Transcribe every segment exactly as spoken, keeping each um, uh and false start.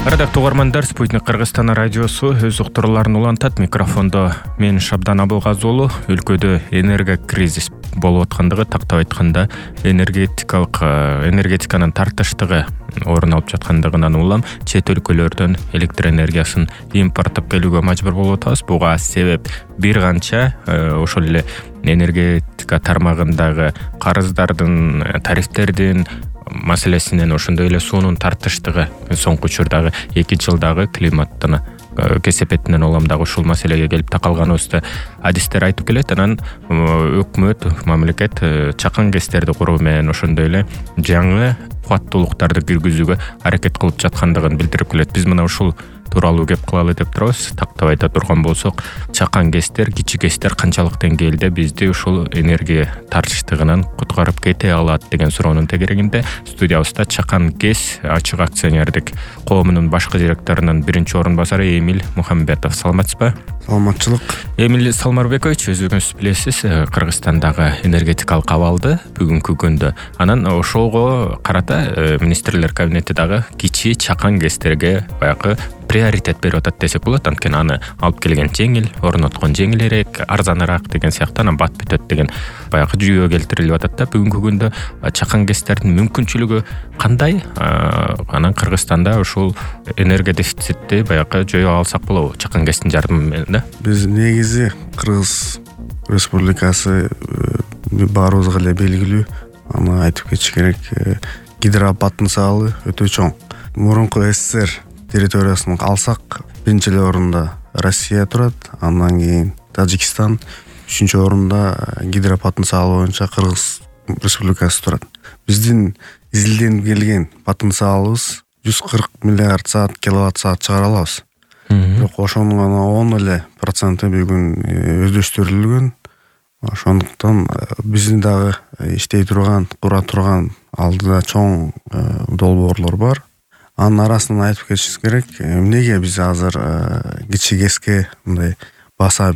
Ардактуу угармандар, Спутник Кыргызстан радиосу өз уктурууларын улантат. Микрофондо мен Шабдан Абылгазы уулу. Өлкөдө энерго кризис болуп аткандыгы, тактап айтканда энергетикалык энергетиканын тартыштыгы орун алып жаткандыгынан улам, чет өлкөлөрдөн электр энергиясын импорттоп келүүгө мажбур болуп атабыз. Буга себеп бир канча ошол эле энергетика тармагындагы карыздардын, тарифтердин маселесинен, ошондой эле суунун тартыштыгы, соңку учурдагы эки жылдагы климаттын кесепетинен улам дагы ушул маселеге келип такалганыбызды адистер айтып келет. Анан өкмөт, мамлекет чакан гэстерди куруу менен ошондой эле жаңы кубаттуулуктарды киргизүүгө аракет кылып жаткандыгын билдирип келет. Биз мына ушул тууралуу кеп кылалы деп турабыз. Тактап айта турган болсок, чакан гэстер, кичи гэстер канчалык деңгээлде бизди ушул энергия тартыштыгынан куткарып кете алат деген суроонун тегерегинде студиябызда Чакан гэс ачык акционердик коомунун башкы директорунун биринчи орун басары Эмиль Мухамбетов. Саламатсызбы? Саламатчылык. Эмиль Салмарбекович, өзүңүз билесиз, Кыргызстандагы энергетикалык абалды бүгүнкү күндө. Анан ошого карата министрлер кабинети дагы кичи чакан гэстерге баягы приоритет берип атат десек болот. Анткени аны алып келген жеңил, орноткон жеңилирээк, арзаныраак деген сыяктуу анан бат бүтөт деген баягы жүйө келтирилип атат да. Бүгүнкү күндө чакан гэстердин мүмкүнчүлүгү кандай? Анан Кыргызстанда ушул энергия дефицитти баягы жөө алсак болобу чакан гэстин жардамы менен да? Биз негизи Кыргыз Республикасы баарыбызга эле белгилүү, аны айтып кетиш керек, гидропотенциалы өтө чоң. Мурунку СССР территориясын алсак, биринчи эле орунда Россия турат, андан кийин Тажикстан, үчүнчү орунда гидропотенциалы боюнча Кыргыз Республикасы турат. Биздин изилденип келген потенциалыбыз жүз кырк миллиард саат киловатт саат чыгара алабыз. Бирок ошонун гана он эле проценти бүгүн өздөштүрүлгөн. Ошондуктан биздин дагы иштей турган, кура турган алдыда чоң долбоорлор бар. Анын арасынан айтып кетишибиз керек, эмнеге биз азыр кичи гэске мындай баса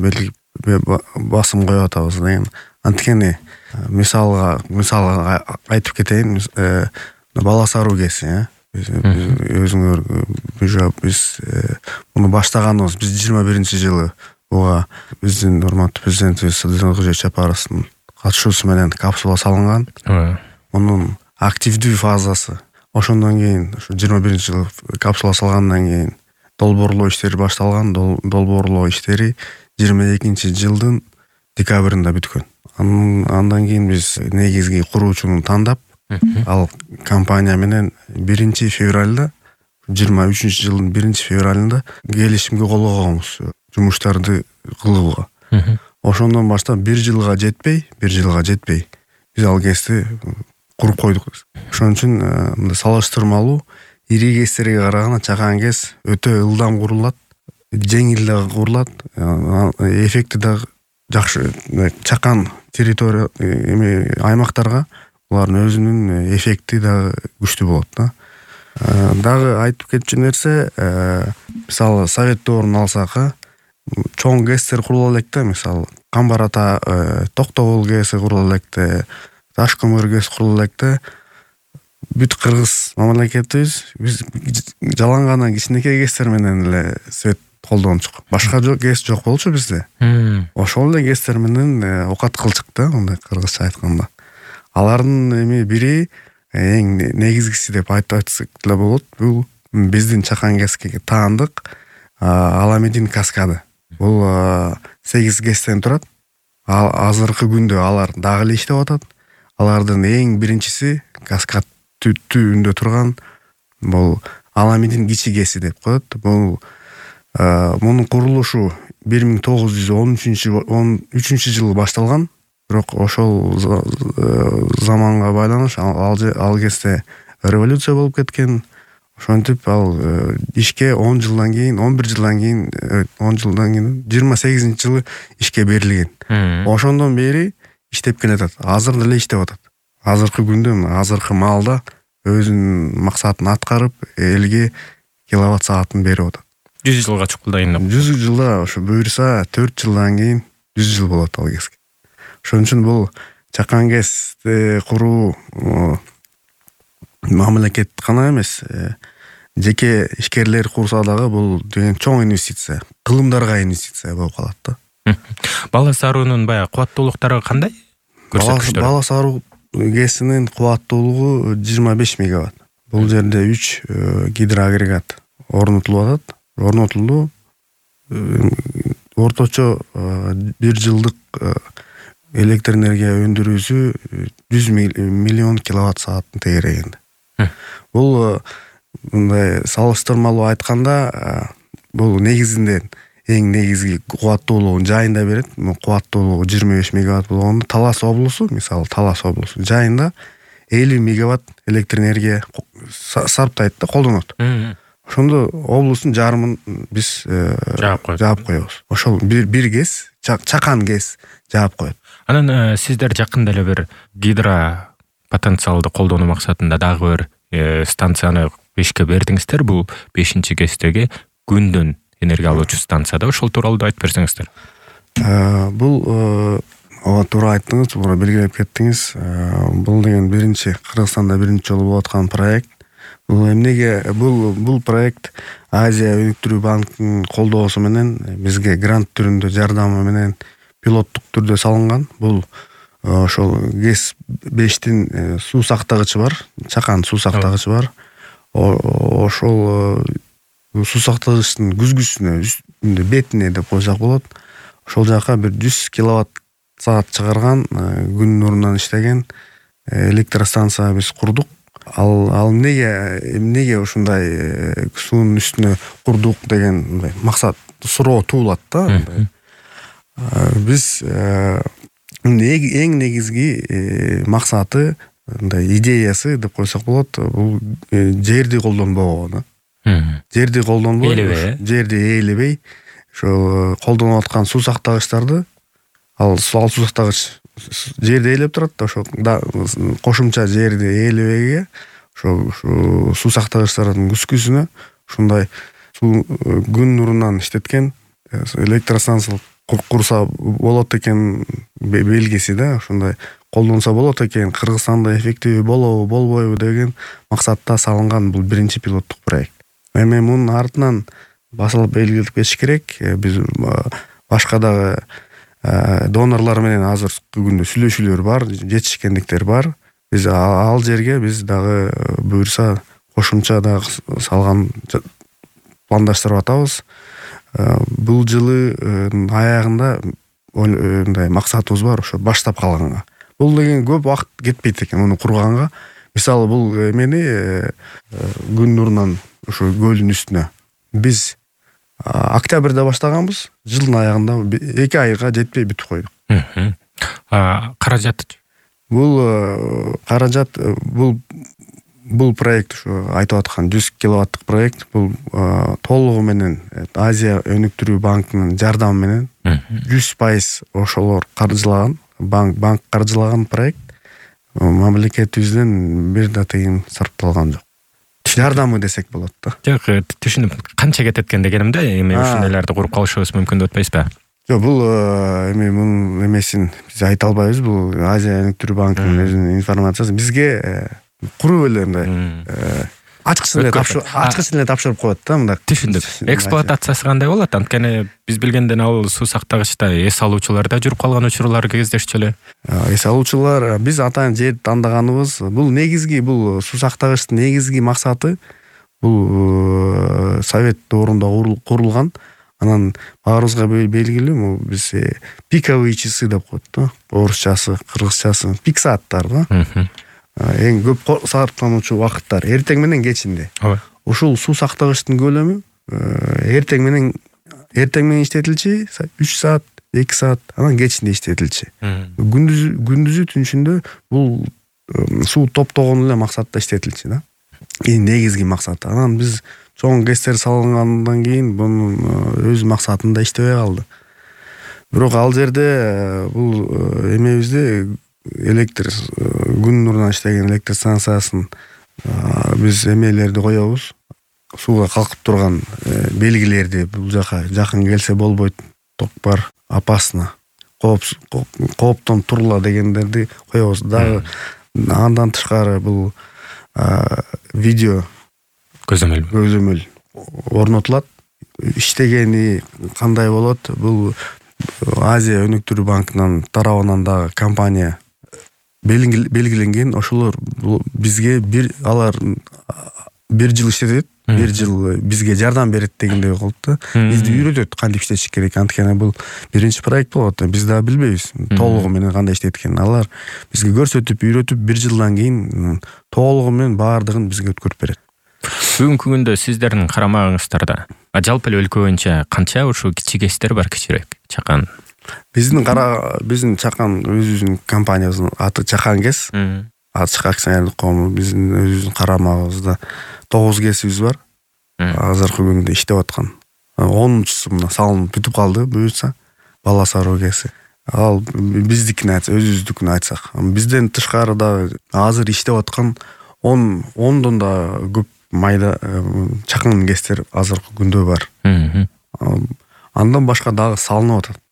басым коюп атабыз деген. Анткени мисалга мисалга айтып кетейин, Бала Саруу гэси, өзүңөр биз муну баштаганыбыз биз жыйырма биринчи жылы буга биздин урматтуу президентибиз Садыр Жапаровдун катышуусу менен капсула салынган. Мунун активдүү фазасы ошондон кийин ушу жыйырма биринчи жылы капсула салгандан кийин долбоорлоо иштери башталган. Долбоорлоо иштери жыйырма экинчи жылдын декабрында бүткөн. Андан кийин биз негизги куруучуну тандап, ал компания менен биринчи февралда, жыйырма үчүнчү жылдын биринчи февралында келишимге кол койгонбуз жумуштарды кылууга. Ошондон баштап бир жылга жетпей, бир жылга жетпей биз ал гэсти куруп койдук. Ошон үчүн мындай салыштырмалуу ири гэстерге караганда чакан гэс өтө ылдам курулат, жеңил да курулат, эффекти да жакшы. Чакан территория аймактарга булардын өзүнүн эффекти да күчтүү болот да. Дагы айтып кетчү нерсе, мисалы Совет доорун алсак, чоң гэстер курула электе, мисалы Камбар ата, Токтогул гэси курула электе, Таш көмүр гэс курула электе. Бүт Кыргыз мамлекетибиз биз жалаң гана кичинекей гэстер менен эле свет колдончук. Башка жок гэс жок болчу бизде. Ошол эле гэстер менен окат кылчык да, мындай кыргызча айтканда. Алардын эми бири эң негизгиси деп айтсак деле болот. Бул биздин чакан гэске таандык Аламедин каскады. Бул сегиз гэстен турат. Азыркы күндө алар дагы эле иштеп атат. Алардын эң биринчиси каскад түбүндө турган бул Аламедин кичи гэси деп коет. Бул мунун курулушу бир миң тогуз жүз он үчүнчү жылы башталган. Бирок ошол заманга байланыш ал кезде революция болуп кеткен. Ошентип ал ишке он жылдан кийин, он бир жылдан кийин, он жылдан кийин жыйырма сегизинчи жылы ишке берилген. Ошондон бери иштеп келатат. Азыр деле иштеп атат. Азыркы күндө, азыркы маалда өзүнүн максатын аткарып, элге киловатт саатын берип атат. жүз жылга чукулдайын деп. жүз жылда ошо буйрса төрт жылдан кийин жүз жыл болот ал гэске. Ошон үчүн бул чакан гэсти куруу мамлекет гана эмес, жеке ишкерлер курса дагы бул деген чоң инвестиция, кылымдарга инвестиция болуп калат да. Бала саруунун баягы кубаттуулуктары кандай? Көрсөткүчтөрү? Бала саруу гэсинин кубаттуулугу жыйырма беш мегаватт. Бул жерде үч гидроагрегат орнотулуп атат. Орнотулду. Орточо бир жылдык электр энергия өндүрүүсү жүз миллион киловатт сааттын тегерегинде. Бул мындай салыштырмалуу айтканда, бул негизинен эң негизги кубаттуулугун жайында берет. Кубаттуулугу жыйырма беш мегаватт болгондо Талас облусу, мисалы Талас облусу жайында элүү мегаватт электр энергия сарптайт да, колдонот. Ошондо облустун жарымын биз жаап коебуз. Ошол бир бир кез, чакан кез жаап коет. Анан сиздер жакында эле бир гидро потенциалды колдонуу максатында дагы бир станцияны ишке бердиңиздер. Бул бешинчи кездеги күндөн энергия алуучу станцияда. Ошол тууралуу да айтып берсеңиздер. Бул ооба туура айттыңыз, туура белгилеп кеттиңиз. Бул деген биринчи Кыргызстанда биринчи жолу болуп аткан проект. Бул эмнеге бул бул проект Азия өнүктүрүү банкынын колдоосу менен бизге грант түрүндө жардамы менен пилоттук түрдө салынган. Бул ошол ГЭС бештин суу сактагычы бар, чакан суу сактагычы бар. Ошол суу сактагычтын күзгүсүнө, үстүндө бетине деп койсок болот. Ошол жака бир жүз киловатт саат чыгарган, күн нурунан иштеген электростанция биз курдук. Ал ал эмнеге эмнеге ушундай суунун үстүнө курдук деген максат, суроо туулат да. Биз эң негизги максаты, мындай идеясы деп койсок болот, бул жерди колдонбоо да. Жерди колдонбой, жерди ээлебей, ошо колдонуп аткан суу сактагычтарды, ал суу сактагыч жерди ээлеп турат да, ошо кошумча жерди ээлебеге ошо суу сактагычтардын күзгүсүнө ушундай күн нурунан иштеткен электростанция курса болот экен белгиси да. Ушундай колдонсо болот экен, Кыргызстанда эффективдүү болобу болбойбу деген максатта салынган бул биринчи пилоттук проект. Эми мунун артынан басылып белгилеп кетиш керек. Биз башка дагы донорлор менен азыркы күндө сүйлөшүүлөр бар, жетишкендиктер бар. Биз ал жерге биз дагы буюрса кошумча дагы салган пландаштырып атабыз. Бул жылы аягында мындай максатыбыз бар, ошо баштап калганга. Бул деген көп убакыт кетпейт экен муну курганга. Мисалы бул эмени күн нурунан ошо көлдүн үстүнө биз октябрда баштаганбыз, жылдын аягында эки айга жетпей бүтүп койдук. Каражат? Бул каражат, бул бул проект ушу айтып аткан жүз киловаттык проект. Бул толугу менен Азия өнүктүрүү банкынын жардамы менен жүз пайыз ошолор каржылаган, банк банк каржылаган проект. Мамлекетибизден бир да тыйын сарпталган жок. Жардамы десек болот да. Жок, түшүнүп, канча кетет экен дегенимде, эми ушундайларды куруп калышыбыз мүмкүн деп атпайсызбы? Жок, бул эми мунун эмесин биз айта албайбыз. Бул Азия өнүктүрүү банкынын өзүнүн информациясы. Бизге куруп эле мындай ачкычын эле тапшырып, ачкычын эле тапшырып коет да, мындай. Түшүндүк. Эксплуатациясы кандай болот? Анткени биз билгенден ал суу сактагычта эс алуучулар да жүрүп калган учурлар кездешчү эле. Эс алуучулар, биз атайын жерди тандаганыбыз, бул негизги, бул суу сактагычтын негизги максаты бул совет доорунда курулган. Анан баарыбызга белгилүү, биз пиковые часы деп коет да, орусчасы, кыргызчасы, пик сааттар да. Эң көп сарптануучу убакыттар эртең менен кечинде. Ушул суу сактагычтын көлөмү эртең менен эртең менен иштетилчи үч саат, эки саат, анан кечинде иштетилчи. Күндүз күндүзү түнчүндө бул суу топтогон эле максатта иштетилчи да. Эң негизги максаты. Анан биз чоң ГЭСтер салынгандан кийин бунун өз максатында иштебей калды. Бирок ал жерде бул эмебизде электр күн нурунан иштеген электр станциясын биз эмелерди коебуз. Сууга калкып турган белгилерди бул жака жакын келсе болбойт, ток бар, опасно, кооптон турла дегендерди коебуз. Дагы андан тышкары бул видео көзөмөл көзөмөл орнотулат. Иштегени кандай болот? Бул Азия өнүктүрүү банкынын тарабынан дагы компания белгиленген. Ошолор бизге бир алар бир жыл иштетет, бир жыл бизге жардам берет дегендей болот да. Бизди үйрөтөт кантип иштетиш керек. Анткени бул биринчи проект болот. Биз да билбейбиз толугу менен кандай иштейт экенин. Алар бизге көрсөтүп, үйрөтүп, бир жылдан кийин толугу менен баардыгын бизге өткөрүп берет. Бүгүнкү күндө сиздердин карамагыңыздарда жалпы эле өлкө боюнча канча ушул кичи гэстер бар, кичирээк, чакан? Биздин кара биздин чакан өзүбүздүн компаниябыздын аты Чакан гэс. Ачык акционерлик коому. Биздин өзүбүздүн карамагыбызда тогуз гэсибиз бар. Азыркы күндө иштеп аткан. онунчусу мына салынып бүтүп калды, буюрса Бала Сароо гэси. Ал биздикин айтса, өзүбүздүкүн айтсак. Бизден тышкары дагы азыр иштеп аткан он ондон да көп майда чакан гэстер азыркы күндө бар. Андан башка дагы салынып атат.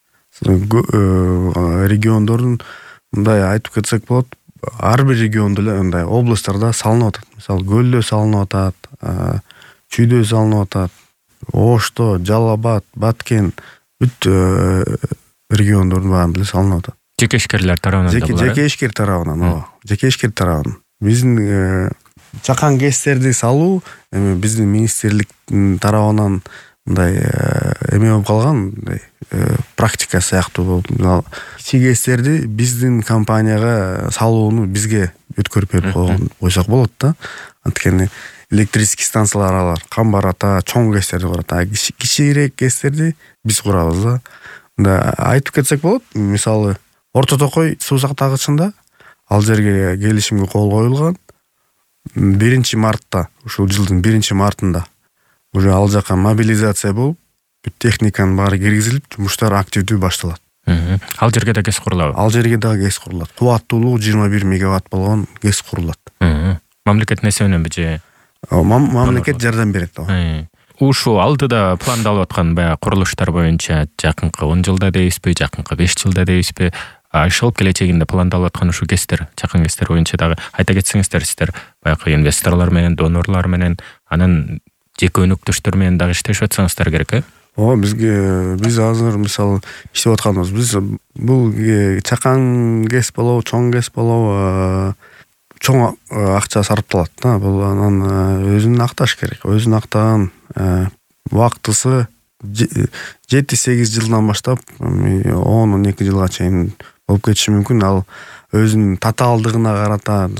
Региондордун мындай айтып кетсек болот, ар бир региондо эле мындай областтарда салынып атат. Мисалы, Көлдө салынып атат, Чүйдө салынып атат, Ошто, Жалал Абад, Баткен бүт региондордун баардыгы салынып атат. Жеке ишкерлер тарабынан да булар. Жеке ишкер тарабынан, ооба. Жеке ишкер тарабынан. Биздин чакан гэстерди салуу биздин министрликтин тарабынан мындай эме болуп калган, мындай практика сыяктуу болуп. Кичи гэстерди биздин компанияга салууну бизге өткөрүп берип койсок болот да. Анткени электрический станциялар алар Камбар ата, чоң гэстерди курат. А кичирээк гэстерди биз курабыз да. Мында айтып кетсек болот, мисалы Орто Токой суу сактагычында ал жерге келишимге кол коюлган. биринчи мартта, ушул жылдын биринчи мартында уже ал жака мобилизация болуп, бүт техниканын баары киргизилип, жумуштар активдүү башталат. Ал жерге да гэс курулат. Ал жерге да гэс курулат. Кубаттуулугу жыйырма бир мегаватт болгон гэс курулат. Мамлекет нерсе менен бije? Мамлекет жардам берет. Ушул алдыда пландалып аткан баягы курулуштар боюнча жакынкы он жылда дейбизби, жакынкы беш жылда дейбизби? Ашыл келечегинде пландалып аткан ушул гэстер, чакан гэстер боюнча дагы айта кетсеңиздер, сиздер баягы инвесторлор менен, донорлор менен, анан жеке өнөктөштөр менен дагы иштешип атсаңыздар керек, э? Ооба, бизге биз азыр мисалы иштеп атканбыз. Биз бул чакан гэс болобу, чоң гэс болобу, чоң акча сарпталат да. Бул анан өзүн акташ керек. Өзүн актаган убактысы жети сегиз жылдан баштап он он эки жылга чейин болуп кетиши мүмкүн. Ал өзүнүн татаалдыгына карата,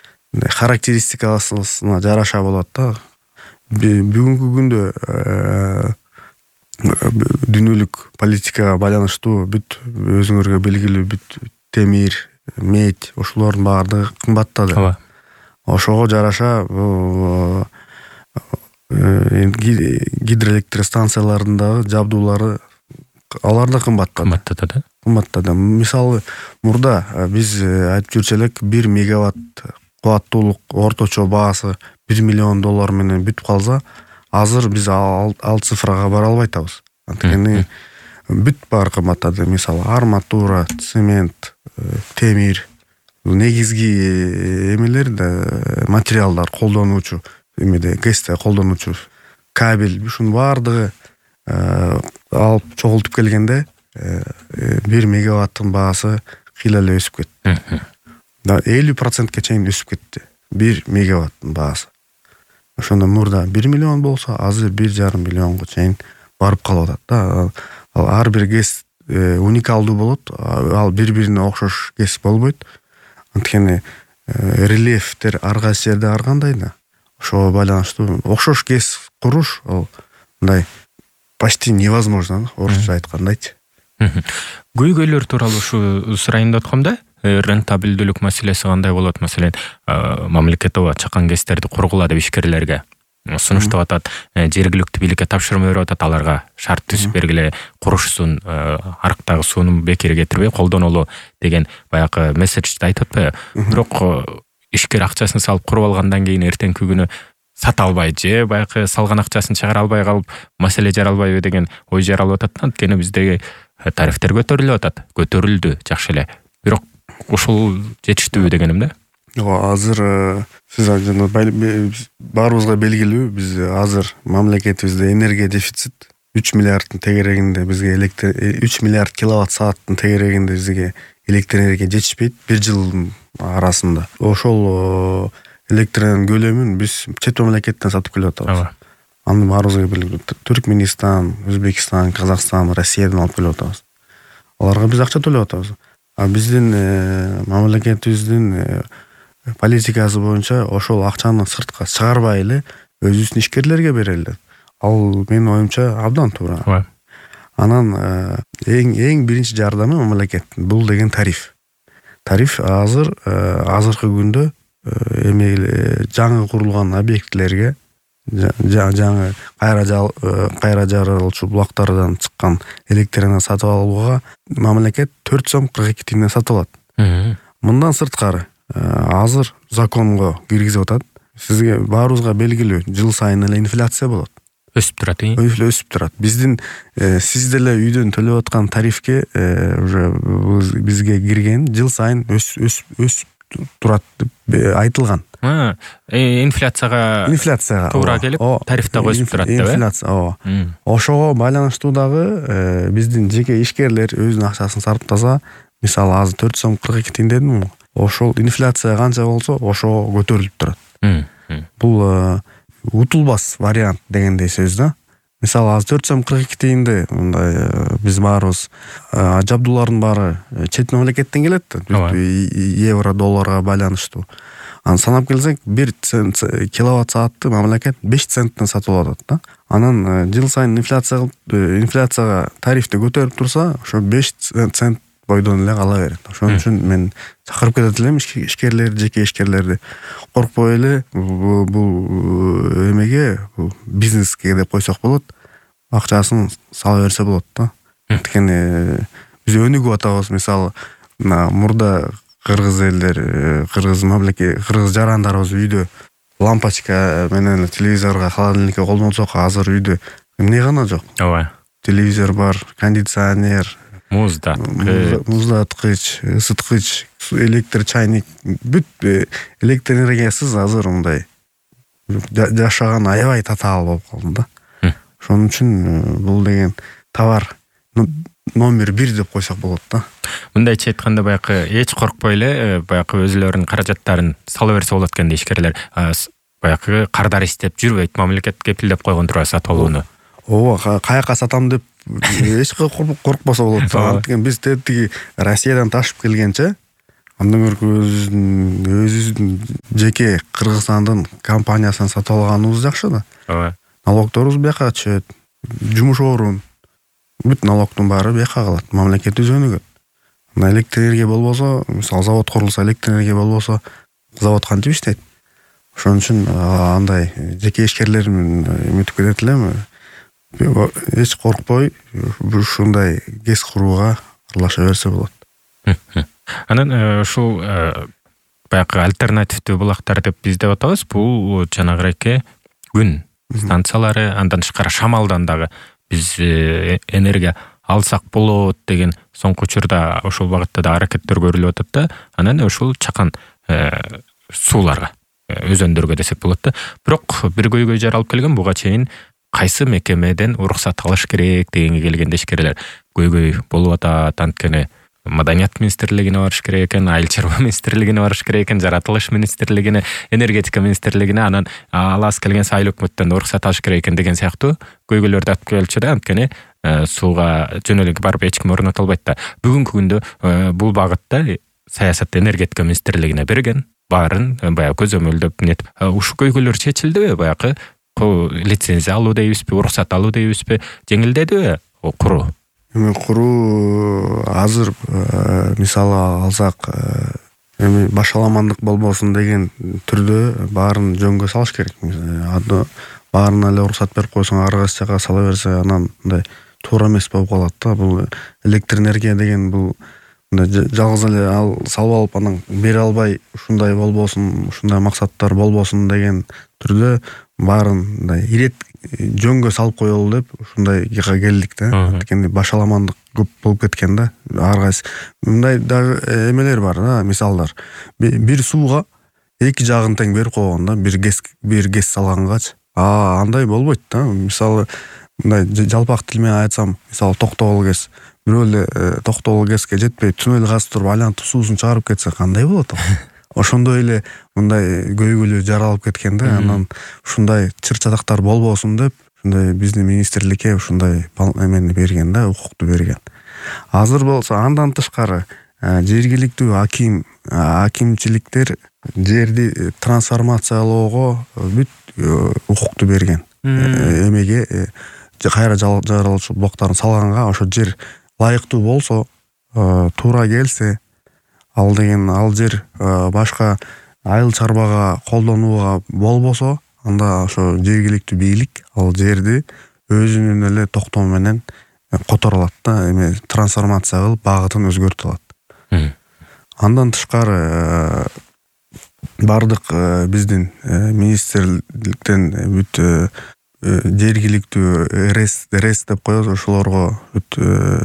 характеристикасына жараша болот да. Бүгүнкү күндө дүйнөлүк политикага байланыштуу бүт өзүңөргө белгилүү бүт темир, медь, ошолордун баардыгы кымбаттады. Ошого жараша гидроэлектростанциялардын жабдуулары алар да кымбаттады. Кымбаттады да. Кымбаттады. Мисалы, мурда биз айтып жүрчү элек бир мегаватт кубаттуулук орточо баасы бир миллион доллар менен бүтүп калса, азыр биз ал цифрага бара албай атабыз. Анткени бүт баары кымбаттады. Мисалы, арматура, цемент, темир, негизги эмелер да материалдар колдонуучу, эмеде гэсте колдонуучу кабель, ушунун баардыгы алып чогултуп келгенде бир мегаваттын баасы кыйла эле өсүп кетти. Да элүү процентке чейин өсүп кетти бир мегаваттын баасы. Ошондо мурда бир миллион болсо, азыр бир жарым миллионго чейин барып калып атат да. Ал ар бир гэс уникалдуу болот. Ал бири-бирине окшош гэс болбойт. Анткени рельефтер ар кайсы жерде ар кандай да. Ошого байланыштуу окшош гэс куруш ал мындай почти невозможно, орусча айткандайчы. Көйгөйлөр тууралуу ушу сурайын деп аткам да. Рентабелдүүлүк маселеси кандай болот? Маселен, мамлекет оба чакан гэстерди кургула деп ишкерлерге сунуштап атат, жергиликтүү бийликке тапшырма берип атат, аларга шарт түзүп бергиле, курушсун, арыктагы сууну бекер кетирбей колдонолу деген баягы месседжди айтып атпайбы? Бирок ишкер акчасын салып куруп алгандан кийин эртеңки күнү сата албай же баягы салган акчасын чыгара албай калып, маселе жаралбайбы деген ой жаралып атат. Анткени биздеги тарифтер көтөрүлүп атат. Көтөрүлдү, жакшы эле. Бирок ушул жетиштүүбү дегеним да. ооба азыр сиз жана баарыбызга белгилүү, биз азыр мамлекетибизде энергия дефицит. үч миллиарддын тегерегинде бизге электр үч миллиард киловатт сааттын тегерегинде бизге электр энергия жетишпейт бир жылдын арасында. Ошол электр энергиянын көлөмүн биз чет мамлекеттен сатып келип атабыз. Аны баарыбызга белгилүү. Түркменистан, Өзбекстан, Казакстан, Россиядан алып келип атабыз. Аларга биз акча төлөп атабыз. А биздин мамлекетибиздин политикасы боюнча ошол акчаны сыртка чыгарбай эле өзүбүздүн ишкерлерге берели. Ал менин оюмча абдан туура. Анан эң эң биринчи жардамы мамлекеттин бул деген тариф. Тариф азыр азыркы күндө эми жаңы курулган объектлерге жаңы кайра кайра жарылуучу булактардан чыккан электр энергияны сатып алууга мамлекет төрт сом кырк эки тиңден сатып алат. Мындан сырткары азыр законго киргизип атат. Сизге баарыбызга белгилүү, жыл сайын эле инфляция болот. Өсүп турат, э? Өсүп турат. Биздин сиз деле үйдөн төлөп аткан тарифке уже бизге кирген жыл сайын өсүп өсүп турат деп айтылган. Инфляцияга инфляцияга туура келип, тариф да өсүп турат деп. Инфляция, ооба. Ошого байланыштуу дагы биздин жеке ишкерлер өзүнүн акчасын сарптаса, мисалы азыр төрт сом кырк эки тиң дедим го. Ошол инфляция канча болсо, ошого көтөрүлүп турат. Бул утулбас вариант дегендей сөз да. Мисалы азыр төрт сом кырк эки тиңде мындай биз баарыбыз жабдуулардын баары чет мамлекеттен келет да. Евро, долларга байланыштуу. Аны санап келсек, бир киловатт саатты мамлекет беш центтен сатып алат да. Анан жыл сайын инфляция инфляцияга тарифти көтөрүп турса, ошо беш цент бойдон эле кала берет. Ошон үчүн мен чакырып кетет элем ишкерлерди, жеке ишкерлерди коркпой эле бул эмеге, бизнеске деп койсок болот, акчасын сала берсе болот да. Анткени биз өнүгүп атабыз. Мисалы, мурда кыргыз элдер, кыргыз мамлекет, кыргыз жарандарыбыз үйдө лампочка менен телевизорго, холодильникке колдонсок, азыр үйдө эмне гана жок. Ооба. Телевизор бар, кондиционер, муздаткыч, муздаткыч, ысыткыч, электр чайник, бүт электр энергиясыз азыр мындай жашаган аябай татаал болуп калды да. Ошон үчүн бул деген товар номер бир деп койсок болот да. Мындайча айтканда баягы эч коркпой эле баягы өзүлөрүнүн каражаттарын сала берсе болот экен ишкерлер. Баягы кардар издеп жүрбөйт, мамлекет кепилдеп койгон турбайбы сатып алууну. Ооба, каяка сатам деп эч коркпосо болот. Анткени биз тетиги Россиядан ташып келгенче, андан көркү өзүбүздүн өзүбүздүн жеке Кыргызстандын компаниясын сатып алганыбыз жакшы да. Ооба. Налогторубуз бияка түшөт. Жумуш орун, бүт налогдун баары бияка калат. Мамлекетибиз өнүгөт. Мына электр энергия болбосо, мисалы завод курулса, электр энергия болбосо, завод кантип иштейт? Ошон үчүн андай жеке ишкерлер менен үмүт кетет элем. Эч коркпой ушундай кес курууга аралаша берсе болот. Анан ушул баягы альтернативдүү булактар деп биз деп атабыз. Бул жанагыраке күн станциялары, андан тышкары шамалдан дагы биз энергия алсак болот деген соңку учурда ошол багытта да аракеттер көрүлүп атат да. Анан ушул чакан сууларга, өзөндөргө десек болот да. Бирок бир көйгөй жаралып келген, буга чейин кайсы мекемеден уруксат алыш керек дегенге келгенде ишкерлер көйгөй болуп атат. Анткени Маданият министрлигине барыш керек экен, Айыл чарба министрлигине барыш керек экен, Жаратылыш министрлигине, Энергетика министрлигине, анан алас келген сайыл өкмөттөн уруксат алыш керек экен деген сыяктуу көйгөйлөрдү айтып келчү да. Анткени сууга жөн эле барып эч ким орното албайт да. Бүгүнкү күндө бул багытта саясат Энергетика министрлигине берген, баарын баягы көзөмөлдөп нетип, ушу көйгөйлөр чечилдиби? Баягы лицензия алуу дейбизби, уруксат алуу дейбизби, жеңилдедиби куруу? Эми куруу азыр мисалы алсак, эми башаламандык болбосун деген түрдө баарын жөнгө салыш керек. Баарына эле уруксат берип койсоң, ар кайсы жака сала берсе, анан мындай туура эмес болуп калат да. Бул электр энергия деген бул жалгыз эле ал салып алып анан бере албай, ушундай болбосун, ушундай максаттар болбосун деген түрдө баарын мындай ирет жөнгө салып коелу деп ушундайга келдик да. Анткени башаламандык көп болуп кеткен да. Ар кайсы мындай дагы эмелер бар да, мисалдар. Бир сууга эки жагын тең берип койгондо бир гез бир гез салгангачы. А андай болбойт да. Мисалы мындай жалпак тил менен айтсам, мисалы токтогул гез бирөө эле токтогул гезге жетпей туннель казып туруп айлантып суусун чыгарып кетсе кандай болот ал? Ошондой эле мындай көйгөйлүү жаралып кеткен да. Анан ушундай чыр-чатактар болбосун деп ушундай биздин министрликке ушундай эмени берген да, укукту берген. Азыр болсо андан тышкары жергиликтүү аким акимчиликтер жерди трансформациялоого бүт укукту берген. Эмеге кайра жаралчу блоктарын салганга ошо жер лайыктуу болсо, туура келсе, ал деген ал жер башка айыл чарбага колдонууга болбосо, анда ошо жергиликтүү бийлик ал жерди өзүнүн эле токтому менен которо алат да, эме трансформация кылып багытын өзгөртүп алат. Андан тышкары бардык биздин министрликтен бүт жергиликтүү РС деп коебуз, ошолорго бүт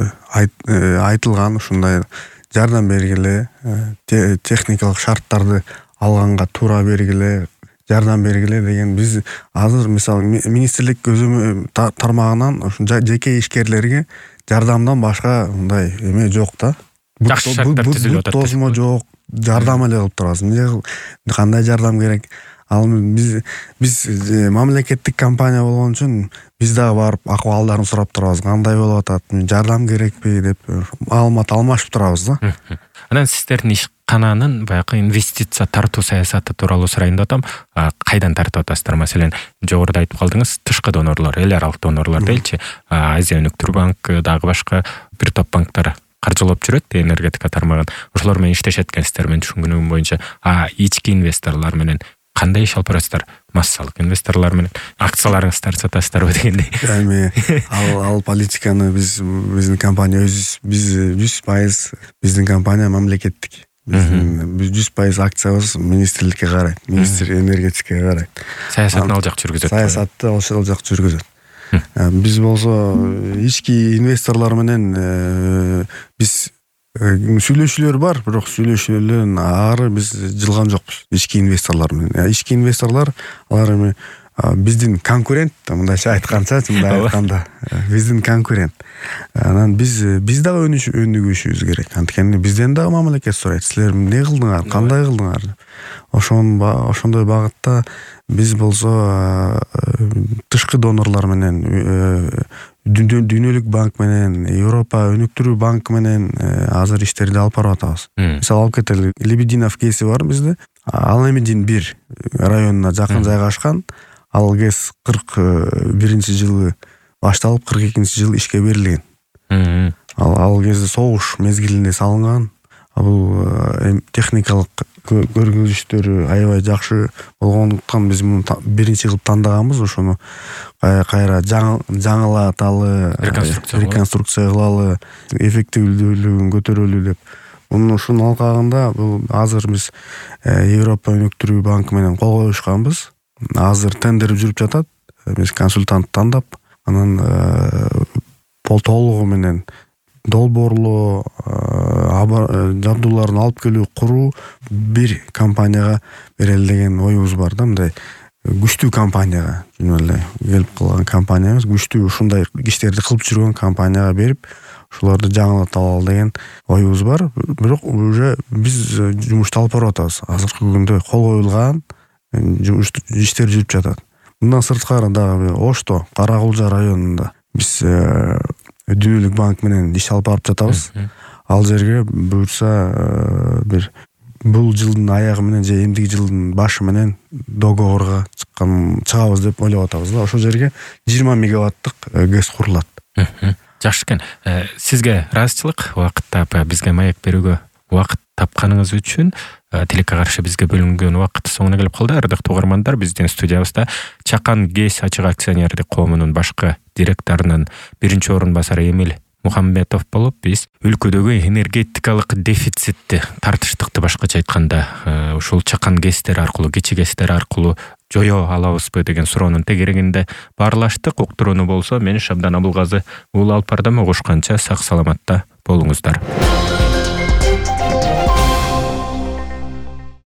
айтылган ушундай жардам бергиле, техникалык шарттарды алганга туура бергиле, жардам бергиле деген. Биз азыр мисалы министрлик өзү тармагынан жеке ишкерлерге жардамдан башка мындай эме жок да. Жакшы шарттар түзүлүп атат. Тосмо жок, жардам эле кылып турабыз. Эмне кандай жардам керек? Ал биз биз мамлекеттик компания болгон үчүн биз дагы барып акыбалдарын сурап турабыз. Кандай болуп атат? Жардам керекпи деп маалымат алмашып турабыз да. Анан сиздердин ишкананын баягы инвестиция тартуу саясаты тууралуу сурайын деп атам. Кайдан тартып атасыздар? Маселен, жогоруда айтып калдыңыз, тышкы донорлор, эл аралык донорлор делчи, Азия өнүктүрүү банкы, дагы башка бир топ банктар каржылап жүрөт энергетика тармагын. Ошолор менен иштешет экенсиздер, мен түшүнгөнүм боюнча. А ички инвесторлор менен кандай иш алып барасыздар? Массалык инвесторлор менен акцияларыңыздарды сатасыздарбы дегендей. Эми ал ал политиканы биз биздин компания өзүбүз биз жүз пайыз биздин компания мамлекеттик. Биздин жүз пайыз акциябыз министрликке карайт, министр энергетикага карайт. Саясатын ал жак жүргүзөт. Саясатты ошол жак жүргүзөт. Биз болсо ички инвесторлор менен биз сүйлөшүүлөр бар, бирок сүйлөшүүлөрдөн ары биз жылган жокпуз ички инвесторлор менен. Ички инвесторлор алар эми биздин конкурент, мындайча айтканча, мындай айтканда биздин конкурент. Анан биз биз дагы өнүгүшүбүз керек. Анткени бизден дагы мамлекет сурайт. Силер эмне кылдыңар, кандай кылдыңар? Ошон ошондой багытта биз болсо тышкы донорлор менен, Дүйнөлүк банк менен, Европа өнүктүрүү банк менен азыр иштерди алып барып атабыз. Мисалы алып кетели, Лебединов кеси бар бизде. Ал Эмидин бир районуна жакын жайгашкан. Ал кез кырк биринчи жылы башталып, кырк экинчи жылы ишке берилген. Ал ал кезде согуш мезгилинде салынган. Бул техникалык көргүзүштөрү аябай жакшы болгондуктан биз муну биринчи кылып тандаганбыз. Ошону кайра жаңылаталы, реконструкция кылалы, эффективдүүлүгүн көтөрөлү деп. Муну ушунун алкагында бул азыр биз Европа өнүктүрүү банкы менен кол коюшканбыз. Азыр тендер жүрүп жатат. Биз консультант тандап, анан толугу менен долбоорлоо, жабдууларын алып келүү, куруу бир компанияга берели деген оюбуз бар да. Мындай күчтүү компанияга, жөн эле келип калган компаниябыз, күчтүү ушундай иштерди кылып жүргөн компанияга берип, ошолорду жаңылата алалы деген оюбуз бар. Бирок уже биз жумушту алып барып атабыз. Азыркы күндө кол коюлган иштер жүрүп жатат. Мындан сырткары дагы Ошто, Каракулжа районунда биз Дүйнөлүк банк менен иш алып барып жатабыз. Ал жерге буюрса бир бул жылдын аягы менен же эмдиги жылдын башы менен договорго чыккан чыгабыз деп ойлоп атабыз да. Ошол жерге жыйырма мегаваттык гэс курулат. Жакшы экен. Сизге ыраазычылык, убакыт таап бизге маек берүүгө убакыт тапканыңыз үчүн. Тилекке каршы бизге бөлүнгөн убакыт соңуна келип калды. Ардактуу угармандар, биздин студиябызда Чакан ГЭС ачык акционердик коомунун башкы директорунун биринчи орун басары Эмил Мухамбетов болуп, биз өлкөдөгү энергетикалык дефицитти, тартыштыкты башкача айтканда, ушул Чакан ГЭСтер аркылуу, кичи ГЭСтер аркылуу жойо алабызбы деген суроонун тегерегинде баарлаштык. Уктурууну болсо мен Шабдан Абылгазы Уул алып бардым. Угушканча сак саламатта болуңуздар.